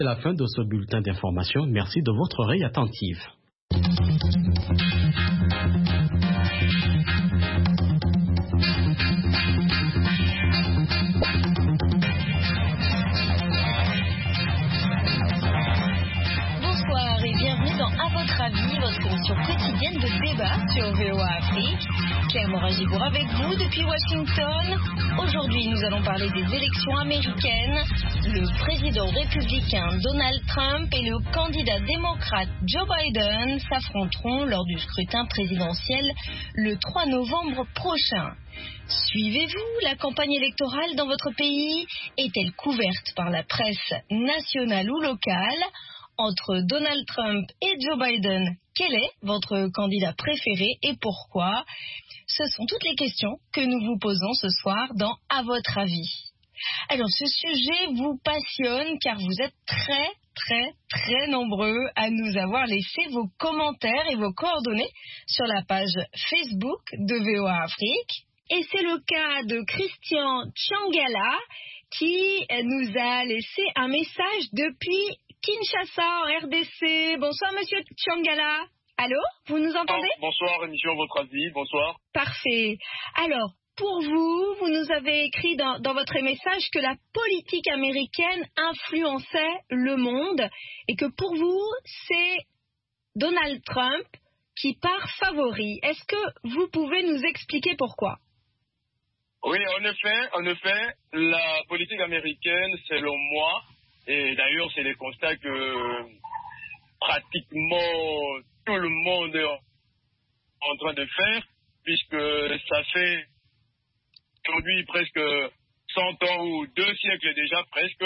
C'est la fin de ce bulletin d'information. Merci de votre oreille attentive. Bonsoir et bienvenue dans À votre avis, votre émission quotidienne de débat sur VOA Afrique. Claire Moragibourg avec vous depuis Washington. Aujourd'hui, nous allons parler des élections américaines. Le président républicain Donald Trump et le candidat démocrate Joe Biden s'affronteront lors du scrutin présidentiel le 3 novembre prochain. Suivez-vous la campagne électorale dans votre pays? Est-elle couverte par la presse nationale ou locale? Entre Donald Trump et Joe Biden, quel est votre candidat préféré et pourquoi? Ce sont toutes les questions que nous vous posons ce soir dans À votre avis. Alors, ce sujet vous passionne car vous êtes très nombreux à nous avoir laissé vos commentaires et vos coordonnées sur la page Facebook de VOA Afrique. Et c'est le cas de Christian Tchangala qui nous a laissé un message depuis Kinshasa en RDC. Bonsoir Monsieur Tchangala. Allô, vous nous entendez? Bonsoir, émission Votre Avis, bonsoir. Parfait. Alors, pour vous, vous nous avez écrit dans votre message que la politique américaine influençait le monde et que pour vous, c'est Donald Trump qui part favori. Est-ce que vous pouvez nous expliquer pourquoi? Oui, en effet, la politique américaine, selon moi, et d'ailleurs c'est le constat que pratiquement tout le monde est en train de faire, puisque ça fait aujourd'hui presque 100 ans ou 2 siècles déjà presque,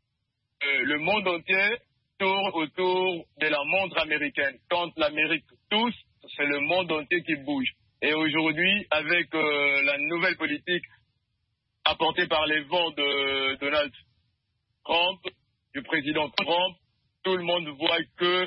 le monde entier tourne autour de la montre américaine. Quand l'Amérique tousse, c'est le monde entier qui bouge. Et aujourd'hui, avec la nouvelle politique apportée par les vents de Donald Trump, du président Trump, tout le monde voit que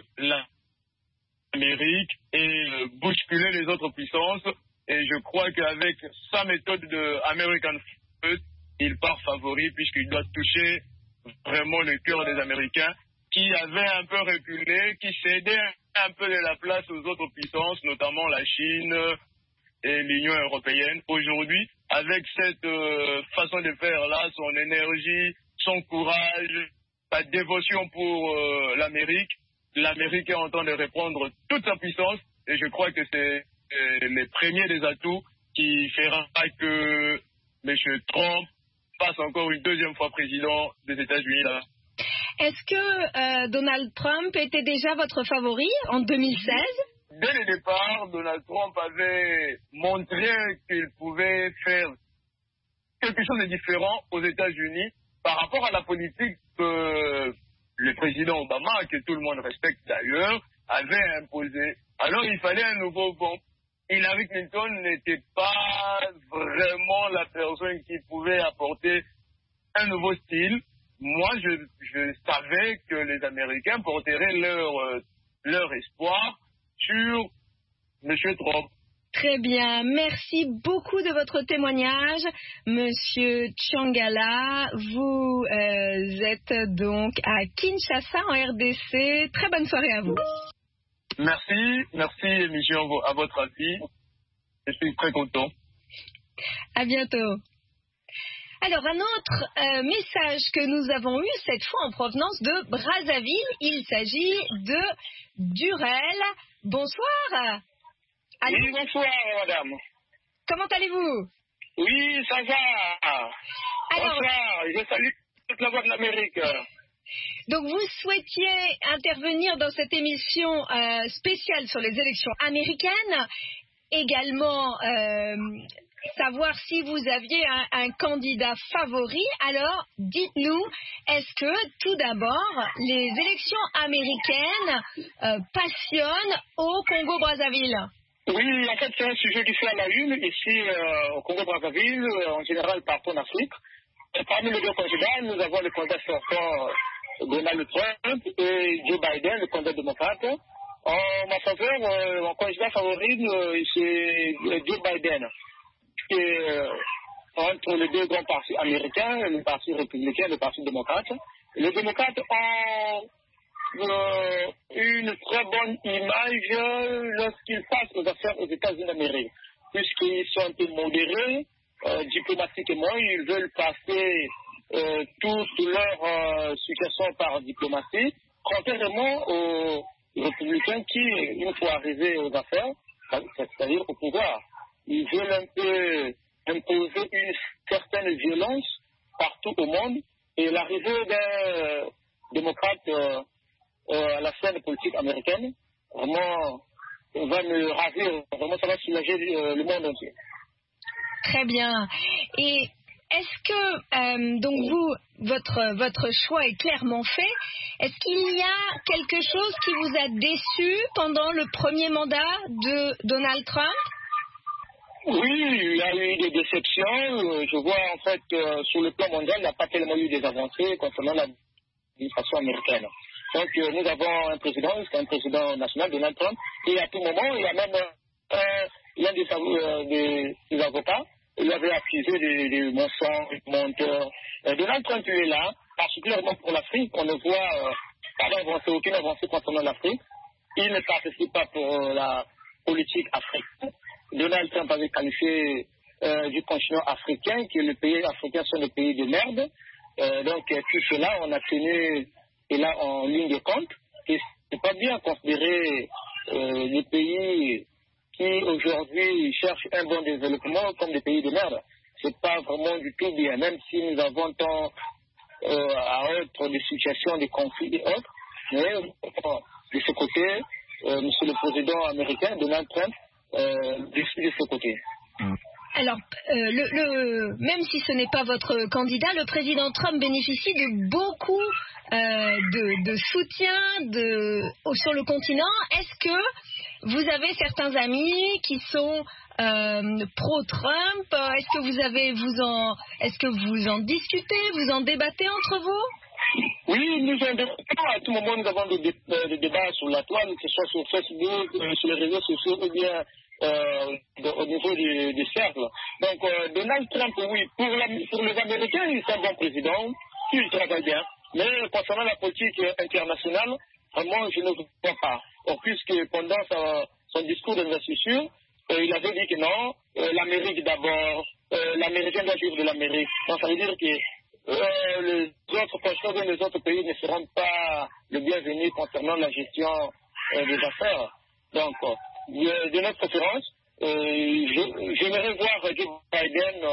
l'Amérique est bousculer les autres puissances. Et je crois qu'avec sa méthode de American First, il part favori puisqu'il doit toucher vraiment le cœur des Américains qui avaient un peu reculé, qui cédaient un peu de la place aux autres puissances, notamment la Chine et l'Union européenne. Aujourd'hui, avec cette façon de faire là, son énergie, son courage, sa dévotion pour l'Amérique est en train de reprendre toute sa puissance et je crois que c'est les premiers des atouts qui fera que M. Trump passe encore une deuxième fois président des États-Unis là. Est-ce que Donald Trump était déjà votre favori en 2016? Dès le départ, Donald Trump avait montré qu'il pouvait faire quelque chose de différent aux États-Unis par rapport à la politique que le président Obama, que tout le monde respecte d'ailleurs, avait imposée. Alors il fallait un nouveau vent. Hillary Clinton n'était pas vraiment la personne qui pouvait apporter un nouveau style. Moi, je savais que les Américains porteraient leur espoir sur M. Trump. Très bien, merci beaucoup de votre témoignage, Monsieur Tchangala. Vous êtes donc à Kinshasa en RDC. Très bonne soirée à vous. Merci émission à votre avis. Je suis très content. À bientôt. Alors, un autre message que nous avons eu, cette fois en provenance de Brazzaville. Il s'agit de Durel. Bonsoir. Allô? Oui, bonsoir, madame. Comment allez-vous? Oui, ça va. Alors, bonsoir, je salue toute la voix de l'Amérique. Donc, vous souhaitiez intervenir dans cette émission spéciale sur les élections américaines. Également, savoir si vous aviez un candidat favori. Alors, dites-nous, est-ce que, tout d'abord, les élections américaines passionnent au Congo-Brazzaville? Oui, en fait, c'est un sujet qui fait à la une ici au Congo-Brazzaville, en général partout en Afrique. Et parmi les deux candidats, nous avons le candidat sortant Donald Trump et Joe Biden, le candidat démocrate. En ma faveur, mon candidat favori, c'est Joe Biden. Entre les deux grands partis américains, le parti républicain et le parti démocrate, les démocrates ont une très bonne image lorsqu'ils passent aux affaires aux États-Unis d'Amérique, puisqu'ils sont un peu modérés diplomatiquement, ils veulent passer toute leur situation par diplomatie, contrairement aux républicains qui, une fois arrivés aux affaires, c'est-à-dire au pouvoir, ils veulent un peu imposer une certaine violence partout au monde, et l'arrivée d'un démocrate à la scène politique américaine, vraiment, va me ravir, vraiment ça va soulager le monde entier. Très bien. Et est-ce que, donc vous, votre choix est clairement fait. Est-ce qu'il y a quelque chose qui vous a déçu pendant le premier mandat de Donald Trump? Oui, il y a eu des déceptions. Je vois en fait sur le plan mondial, il n'y a pas tellement eu des avancées concernant l'administration américaine. Donc nous avons un président, c'est un président national, Donald Trump, et à tout moment, il y a même l'un des avocats, il avait accusé des mensonges, des menteurs. Donald Trump est là, particulièrement pour l'Afrique. On ne voit pas d'avancée, aucune avancée concernant l'Afrique. Il ne participe pas pour la politique africaine. Donald Trump avait qualifié du continent africain, que les pays africains sont des pays de merde. Donc tout cela, on a tenu là en ligne de compte. Et c'est pas bien considérer les pays qui aujourd'hui cherchent un bon développement comme des pays de merde. C'est pas vraiment du tout bien, même si nous avons tant à être des situations de conflits et autres. Mais de ce côté, monsieur le président américain, Donald Trump, de ce côté. Alors, même si ce n'est pas votre candidat, le président Trump bénéficie de beaucoup de soutien sur le continent. Est-ce que vous avez certains amis qui sont pro-Trump? Est-ce que vous en discutez, vous en débattez entre vous? Oui, nous en débattons. À tout moment, nous avons des débats sur la toile, que ce soit sur Facebook, sur les réseaux sociaux, ou bien au niveau des cercles. Donc, Donald Trump, oui, pour les Américains, il est un bon président, il travaille bien. Mais concernant la politique internationale, vraiment, je ne vois pas. Or, puisque pendant son discours d'investiture, il avait dit que non, l'Amérique d'abord, l'Américain doit vivre de l'Amérique. Donc, ça veut dire que les autres personnes et les autres pays ne seront pas le bienvenu concernant la gestion des affaires. Donc, de notre préférence, j'aimerais voir Joe Biden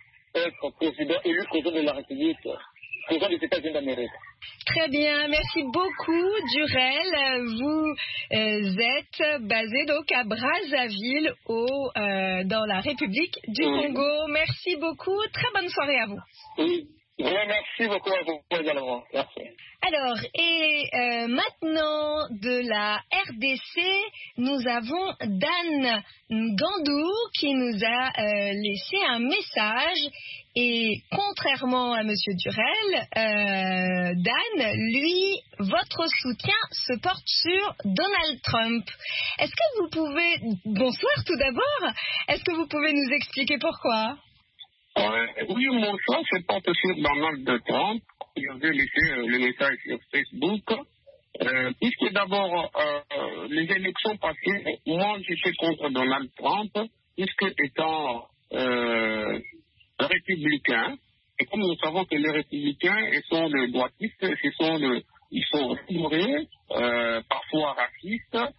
être élu président de la République, président des États-Unis d'Amérique. Très bien, merci beaucoup Durel. Vous êtes basé donc à Brazzaville, dans la République du Congo. Merci beaucoup, très bonne soirée à vous. Oui. Merci beaucoup à vous également. Merci. Alors, et maintenant de la RDC, nous avons Dan Ngandou qui nous a laissé un message. Et contrairement à Monsieur Durel, Dan, lui, votre soutien se porte sur Donald Trump. Est-ce que vous pouvez... Bonsoir tout d'abord. Est-ce que vous pouvez nous expliquer pourquoi? Oui, mon choix se porte sur Donald Trump. J'ai laissé le message sur Facebook. Puisque d'abord, les élections passées, moi je suis contre Donald Trump, puisque étant républicain, et comme nous savons que les républicains, ils sont des droitistes, ils sont ignorés, parfois racistes,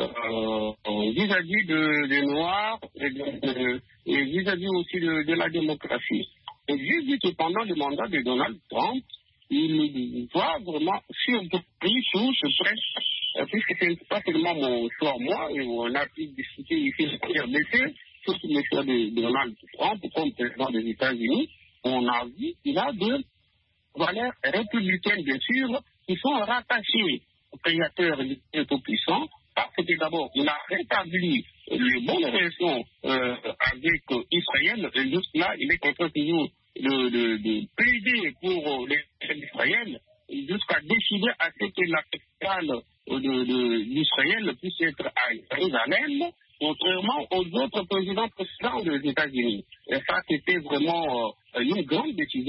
vis-à-vis des Noirs et vis-à-vis aussi de la démocratie. Et j'ai dit que pendant le mandat de Donald Trump, il va vraiment surpris sous ce presse, puisque ce n'est pas seulement mon choix, moi, et on a pu discuter ici sur RDC, sur le choix de Donald Trump comme président des États-Unis. On a vu qu'il a de valeurs républicaines, bien sûr, qui sont rattachées au créateur du Tout-Puissant, parce que d'abord, il a rétabli les bonnes relations avec Israël, et jusque-là, il est en train toujours de plaider pour les Israël, jusqu'à décider à ce que la capitale d'Israël puisse être à Jérusalem, contrairement aux autres présidents précédents des États-Unis. Et ça, c'était vraiment une grande décision.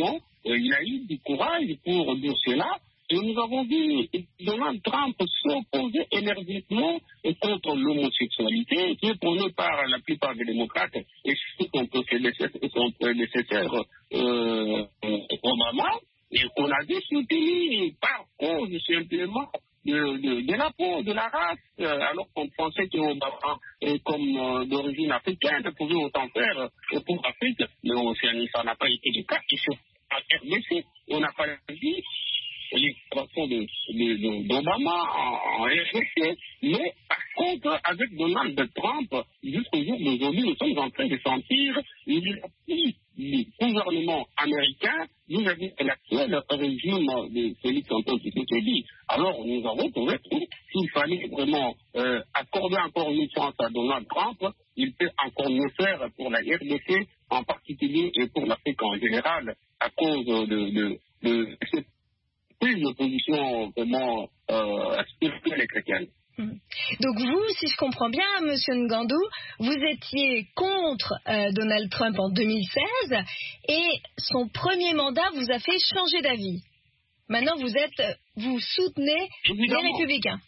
il a eu du courage pour dire cela. Et nous avons vu Donald Trump s'opposer énergiquement contre l'homosexualité, qui est prônée par la plupart des démocrates, et surtout contre son prédécesseur Obama, et qu'on a dû soutenir par cause simplement de la peau, de la race, alors qu'on pensait qu'Obama, comme d'origine africaine, pouvait autant faire pour l'Afrique, mais ça n'a pas été le cas. Et sur la RDC, on n'a pas dit l'extraction d'Obama en RDC, mais par contre, avec Donald Trump, jusqu'au jour d'aujourd'hui, nous sommes en train de sentir une appui du gouvernement américain vis-à-vis de l'actuel régime de Félix Antoine Tshisekedi. Alors, nous avons trouvé qu'il fallait vraiment accorder encore une chance à Donald Trump. Il peut encore mieux faire pour la RDC en particulier et pour l'Afrique en général à cause de cette prise de position vraiment spirituelle et chrétienne. Donc vous, si je comprends bien, Monsieur Ngandou, vous étiez contre Donald Trump en 2016 et son premier mandat vous a fait changer d'avis. Maintenant, vous soutenez les Républicains.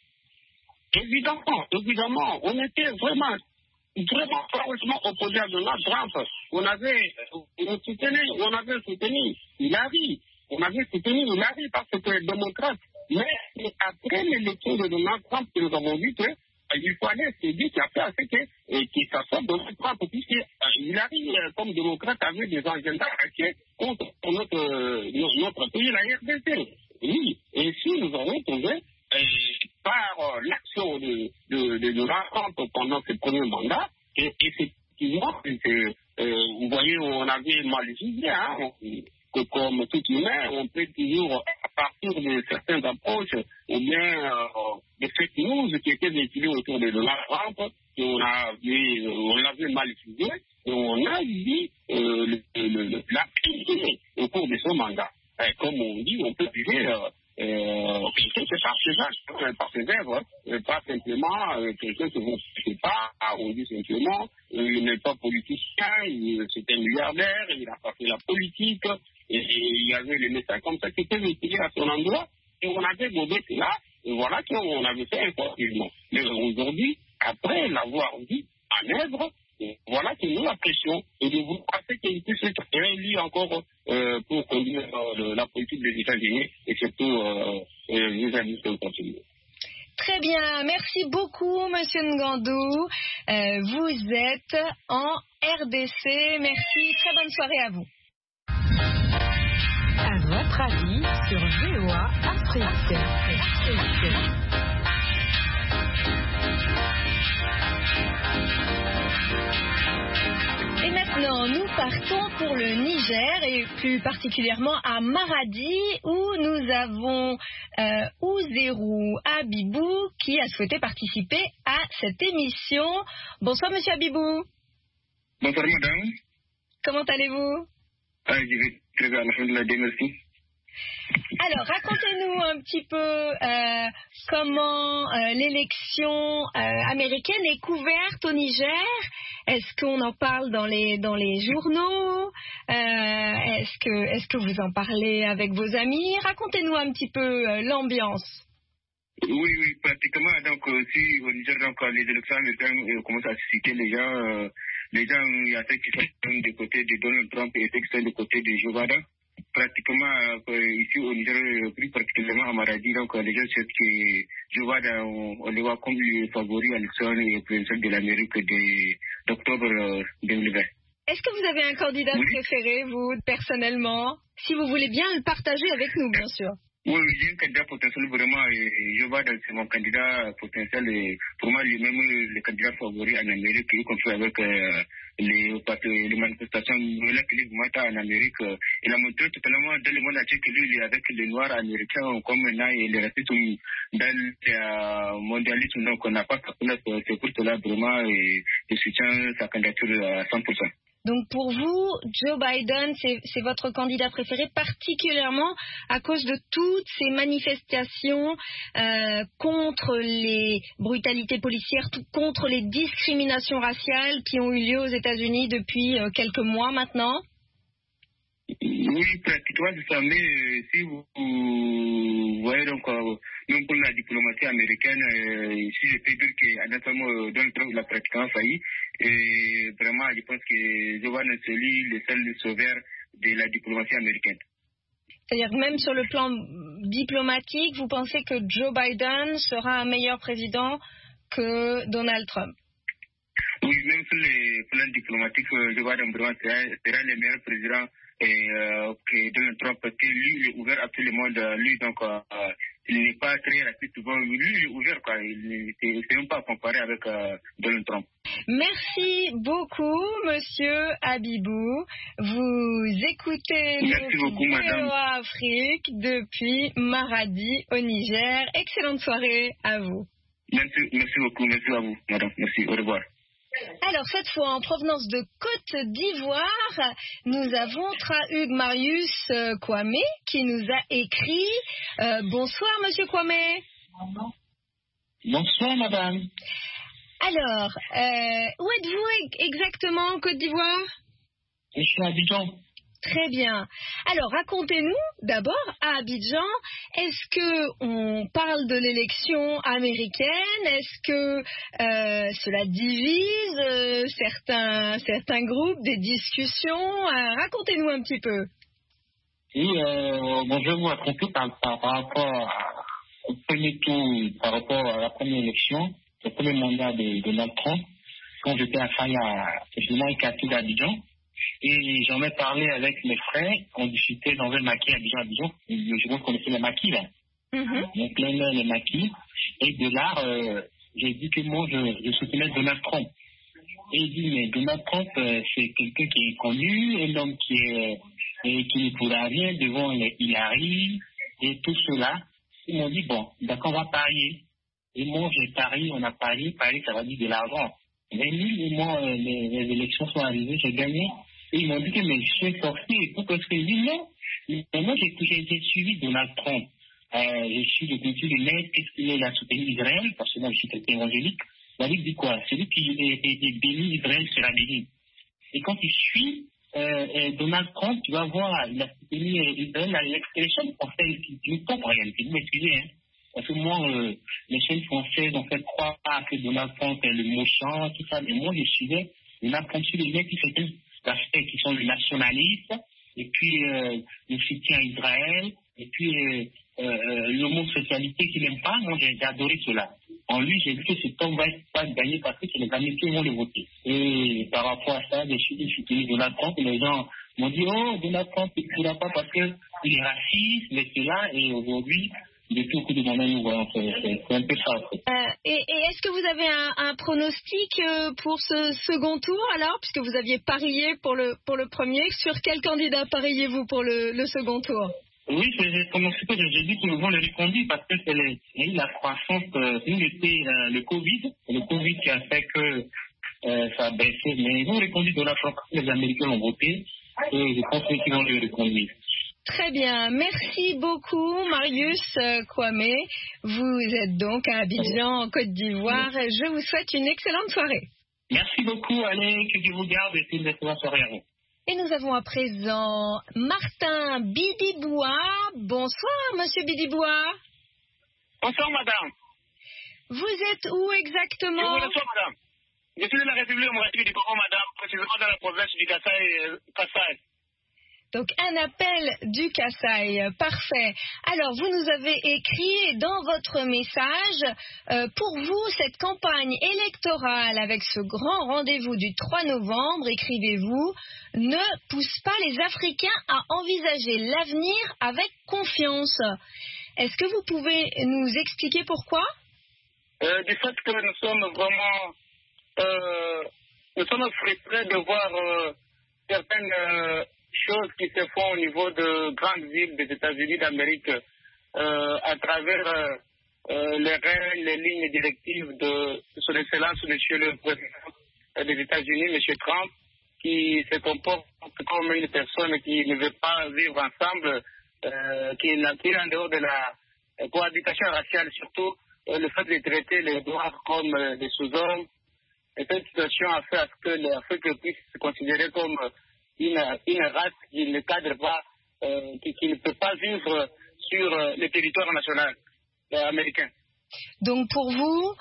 Évidemment. On était vraiment franchement opposé à Donald Trump. On avait soutenu Hillary. On avait soutenu Hillary parce que démocrate. Mais après l'élection de Donald Trump, nous avons vu qu'il fallait se dire qu'il a fait que ça soit Donald Trump, puisque Hillary, comme démocrate, avait des agendas contre notre pays, la RDC. Oui, et si nous avons trouvé, par l'action de Donald Trump pendant ses premiers mandats, et effectivement, vous voyez, on avait mal jugé, que comme tout humain, on peut toujours, à partir de certaines approches, ou bien des fake news qui étaient véhiculées autour de Donald Trump, on l'avait mal jugé, et on a dit la critiquer au cours de son mandat. Et comme on dit, on peut juger quelqu'un par ses œuvres, pas simplement quelqu'un que vous ne savez pas, on dit simplement, il n'est pas politicien, c'est un milliardaire, il a pas fait la politique, et il y avait les messages comme ça qui étaient véhiculés à son endroit, et on avait gobé cela, et voilà qu'on avait fait effectivement. Mais aujourd'hui, après l'avoir vu en œuvre, voilà que nous l'apprécions, et de vous penser qu'il puisse être réélu encore pour conduire la politique des États-Unis, et surtout vis-à-vis de continue. Très bien, merci beaucoup, Monsieur Ngandou. Vous êtes en RDC. Merci, très bonne soirée à vous. À votre avis sur VOA Afrique. Et maintenant, nous partons pour le Niger et plus particulièrement à Maradi où nous avons Ouzérou Abibou qui a souhaité participer à cette émission. Bonsoir Monsieur Abibou. Bonsoir madame. Comment allez-vous? Je vais très bien, merci. Alors, racontez-nous un petit peu comment l'élection américaine est couverte au Niger. Est-ce qu'on en parle dans les journaux? Est-ce que vous en parlez avec vos amis? Racontez-nous un petit peu l'ambiance. Oui, pratiquement. Donc, si au Niger, donc, les élections américaines commencent à susciter les gens, il y a ceux qui sont du côté de Donald Trump et ceux qui sont du côté de Joe Biden. Pratiquement ici au Niger, plus particulièrement à Maradi, donc les gens savent que Joe Biden, on le voit comme le favori à l'élection présidentielle de l'Amérique d'octobre 2020. Est-ce que vous avez un candidat préféré, vous, personnellement? Si vous voulez bien le partager avec nous, bien sûr. Oui, j'ai un candidat potentiel vraiment, Joe Biden, c'est mon candidat potentiel, et pour moi, lui-même, le candidat favori en Amérique, y compris avec les manifestations Black Matter en Amérique. Il a montré totalement dans le monde entier que lui, il est avec les Noirs américains, comme maintenant, il est resté dans le mondialisme, donc on n'a pas qu'à connaître, c'est pour cela, vraiment, je soutiens sa candidature à 100%. Donc pour vous, Joe Biden, c'est votre candidat préféré, particulièrement à cause de toutes ces manifestations contre les brutalités policières, contre les discriminations raciales qui ont eu lieu aux États-Unis depuis quelques mois maintenant? Oui, pratiquement c'est ça, mais si vous voyez donc, même pour la diplomatie américaine, si je peux dire qu'en attendant Donald Trump l'a pratiquement failli, et vraiment je pense que Joe Biden c'est lui le seul sauveur de la diplomatie américaine. C'est-à-dire même sur le plan diplomatique, vous pensez que Joe Biden sera un meilleur président que Donald Trump? Oui, même sur les plans diplomatiques, Joe Biden vraiment sera le meilleur président que Donald Trump, parce que lui, il est ouvert à tout le monde. Lui, donc, il n'est pas très raciste. Bon, lui, il est ouvert, quoi. Il ne s'est même pas comparé avec Donald Trump. Merci beaucoup, Monsieur Habibou. Vous écoutez VOA Afrique depuis Maradi, au Niger. Excellente soirée à vous. Merci beaucoup. Merci à vous, madame. Merci. Au revoir. Alors, cette fois, en provenance de Côte d'Ivoire, nous avons Trahugues Marius Kwame qui nous a écrit. Bonsoir, Monsieur Kwame. Bonsoir, madame. Alors, où êtes-vous exactement en Côte d'Ivoire? Je suis à Abidjan. Très bien. Alors, racontez-nous d'abord, à Abidjan, est-ce qu'on parle de l'élection américaine? Est-ce que cela divise certains groupes, des discussions? Racontez-nous un petit peu. Oui, bon, je vais vous raconter par rapport au premier tour, par rapport à la première élection, le premier mandat de Donald Trump, quand j'étais à Faya, effectivement, au quartier d'Abidjan. Et j'en ai parlé avec mes frères, on discutait dans un maquis à Abidjan. Je vous connaissez les maquis, là. On plein les maquis. Et de là, j'ai dit que moi, je soutenais Donald Trump. Et il dit, mais Donald Trump, c'est quelqu'un qui est connu, un homme qui ne pourra rien devant Hillary et tout cela. Ils m'ont dit, bon, d'accord, on va parier. Et moi, j'ai parié, on a parié, ça va dire de l'argent. 20 000, et moi, les élections sont arrivées, j'ai gagné. Et ils m'ont dit que mais je suis sorti. Pourquoi est-ce que je dis non? Mais moi, j'ai suivi Donald Trump. Je suis de culture de l'aide, qu'est-ce qu'il a soutenu Israël, parce que moi, je suis quelqu'un évangélique. La Bible dit quoi? Celui qui est béni, Israël sera béni. Et quand tu suis Donald Trump, tu vas voir, il a soutenu Israël à l'expression française du temps, en réalité. Vous m'excusez, hein? Parce que moi, les chaînes françaises ont fait croire que Donald Trump est le méchant, tout ça. Mais moi, je suivais Donald Trump sur les mecs qui faisaient l'aspect qui sont les nationalistes, et puis le soutien à Israël, et puis l'homosexualité qu'il n'aime pas. Moi, j'ai adoré cela. En lui, j'ai vu que cet homme va pas gagner parce que les Américains vont le voter. Et par rapport à ça, j'ai soutenu Donald Trump, et les gens m'ont dit, oh, Donald Trump, il ne pourra pas parce qu'il est raciste, mais c'est là, et aujourd'hui, depuis au coup de moment, nous voyons, c'est un peu ça. Et est-ce que vous avez un pronostic pour ce second tour, alors, puisque vous aviez parié pour le premier? Sur quel candidat pariez-vous pour le second tour? Oui, j'ai prononcé que j'ai dit que nous vont le reconduire parce que c'est la croissance, nous était le Covid qui a fait que ça a baissé, mais ils vont reconduire de la France, les Américains ont voté, et je pense qu'ils vont le reconduire. Très bien, merci beaucoup Marius Kwame. Vous êtes donc à Abidjan, en Côte d'Ivoire. Je vous souhaite une excellente soirée. Merci beaucoup, allez, que Dieu vous garde et une excellente soirée à vous. Et nous avons à présent Martin Bidiboua. Bonsoir Monsieur Bidiboua. Bonsoir madame. Vous êtes où exactement? Je vous reçois madame. Je suis de la République démocratique du Congo madame, précisément dans la province du Kasaï. Donc un appel du Kasaï, parfait. Alors vous nous avez écrit dans votre message, pour vous cette campagne électorale avec ce grand rendez-vous du 3 novembre, écrivez-vous, ne pousse pas les Africains à envisager l'avenir avec confiance. Est-ce que vous pouvez nous expliquer pourquoi? Du fait que nous sommes vraiment, nous sommes frustrés de voir certaines choses qui se font au niveau de grandes villes des États-Unis d'Amérique à travers les règles, les lignes directives de son Excellence, Monsieur le Président des États-Unis, Monsieur Trump, qui se comporte comme une personne qui ne veut pas vivre ensemble, qui est en dehors de la cohabitation raciale, surtout le fait de traiter les Noirs comme des sous-hommes. Et cette situation a fait à ce que l'Afrique puisse se considérer comme une race qui ne cadre pas, qui ne peut pas vivre sur le territoire national américain. Donc pour vous,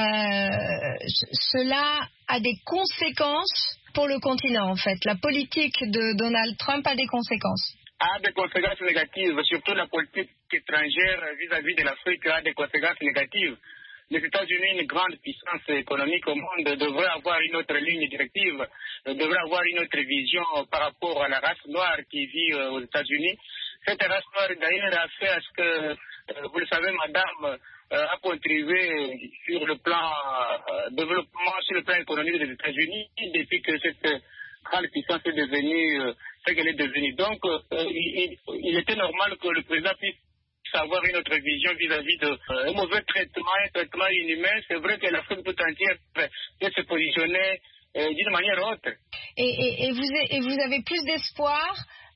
cela a des conséquences pour le continent en fait. La politique de Donald Trump a des conséquences. A des conséquences négatives, surtout la politique étrangère vis-à-vis de l'Afrique a des conséquences négatives. Les États-Unis, une grande puissance économique au monde, devraient avoir une autre ligne directive, devraient avoir une autre vision par rapport à la race noire qui vit aux États-Unis. Cette race noire, d'ailleurs, a fait à ce que, vous le savez, madame, a contribué sur le plan développement, sur le plan économique des États-Unis depuis que cette grande puissance est devenue ce qu'elle est devenue. Donc, il était normal que le président puisse avoir une autre vision vis-à-vis de mauvais traitement, un traitement inhumain. C'est vrai que l'Afrique tout entière peut se positionner d'une manière autre. Et vous avez plus d'espoir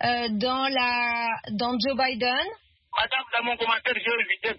dans Joe Biden? Madame, dans mon commentaire, j'ai évité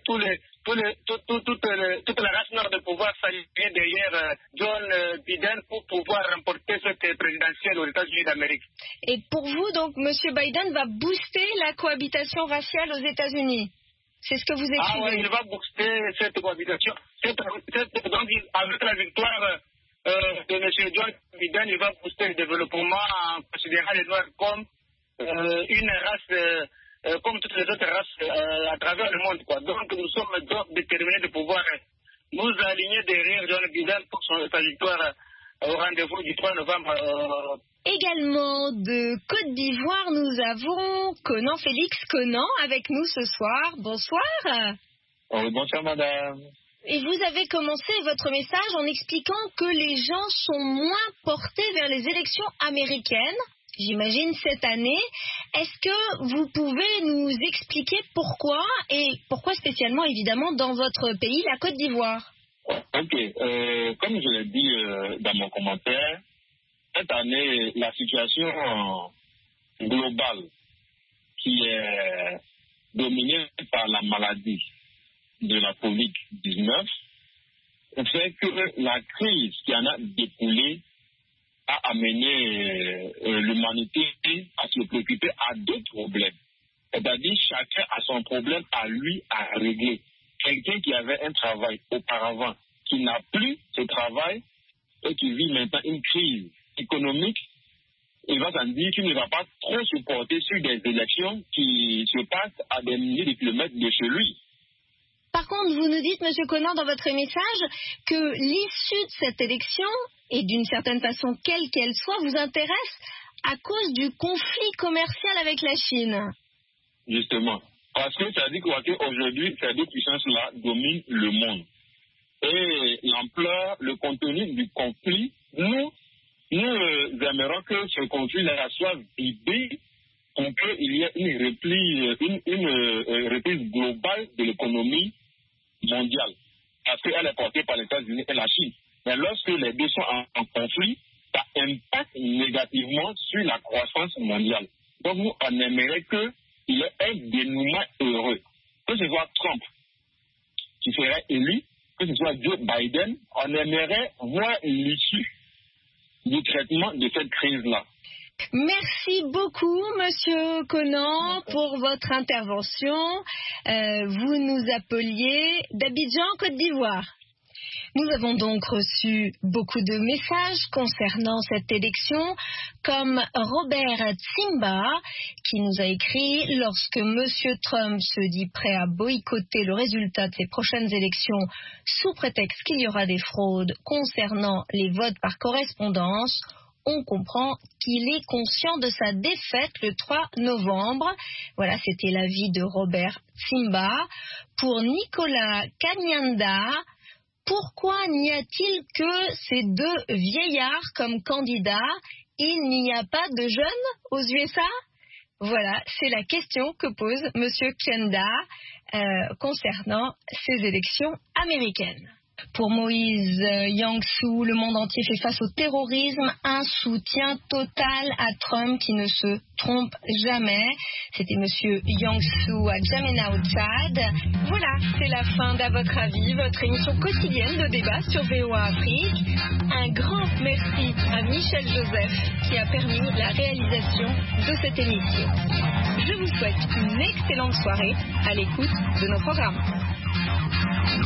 toute la race noire de pouvoir s'allier derrière John Biden pour pouvoir remporter cette présidentielle aux États-Unis d'Amérique. Et pour vous, donc, M. Biden va booster la cohabitation raciale aux États-Unis? C'est ce que vous écrivez. Ah oui, il va booster cette cohabitation. Donc, avec la victoire de M. John Biden, il va booster le développement en considérant les Noirs comme une race, comme toutes les autres races à travers le monde, quoi. Donc, nous sommes donc déterminés de pouvoir nous aligner derrière John Biden pour sa victoire au rendez-vous du 3 novembre. Également de Côte d'Ivoire, nous avons Félix Conan avec nous ce soir. Bonsoir. Bonsoir, madame. Et vous avez commencé votre message en expliquant que les gens sont moins portés vers les élections américaines, j'imagine cette année. Est-ce que vous pouvez nous expliquer pourquoi, et pourquoi spécialement évidemment dans votre pays, la Côte d'Ivoire? Ok, comme je l'ai dit dans mon commentaire, cette année, la situation globale qui est dominée par la maladie de la COVID-19 fait que la crise qui en a découlé a amené l'humanité à se préoccuper à deux problèmes. C'est-à-dire chacun a son problème à lui à régler. Quelqu'un qui avait un travail auparavant, qui n'a plus ce travail et qui vit maintenant une crise économique, il va s'en dire qu'il ne va pas trop se porter sur des élections qui se passent à des milliers de kilomètres de chez lui. Par contre, vous nous dites, M. Conan, dans votre message, que l'issue de cette élection, et d'une certaine façon, quelle qu'elle soit, vous intéresse à cause du conflit commercial avec la Chine. Justement. Parce que ça dit qu'aujourd'hui, ces deux puissances-là dominent le monde. Et l'ampleur, le contenu du conflit, nous aimerons que ce conflit-là soit vidé pour qu'il y ait une reprise globale de l'économie mondiale. Parce qu'elle est portée par les États-Unis et la Chine. Mais lorsque les deux sont en conflit, ça impacte négativement sur la croissance mondiale. Donc nous, on aimerait qu'il y ait un dénouement heureux. Que ce soit Trump qui serait élu, que ce soit Joe Biden, on aimerait voir l'issue du traitement de cette crise-là. Merci beaucoup, Monsieur Conan, pour votre intervention. Vous nous appeliez d'Abidjan, Côte d'Ivoire. Nous avons donc reçu beaucoup de messages concernant cette élection, comme Robert Tsimba, qui nous a écrit « Lorsque M. Trump se dit prêt à boycotter le résultat de ces prochaines élections sous prétexte qu'il y aura des fraudes concernant les votes par correspondance, on comprend qu'il est conscient de sa défaite le 3 novembre. » Voilà, c'était l'avis de Robert Tsimba. Pour Nicolas Kanyanda, pourquoi n'y a-t-il que ces deux vieillards comme candidats? Il n'y a pas de jeunes aux USA? Voilà, c'est la question que pose M. Kenda concernant ces élections américaines. Pour Moïse Yang-Soo, le monde entier fait face au terrorisme, un soutien total à Trump qui ne se trompe jamais. C'était monsieur Yang-Soo à Djamena au Tchad. Voilà, c'est la fin d'À votre avis, votre émission quotidienne de débat sur VOA Afrique. Un grand merci à Michel Joseph qui a permis la réalisation de cette émission. Je vous souhaite une excellente soirée à l'écoute de nos programmes.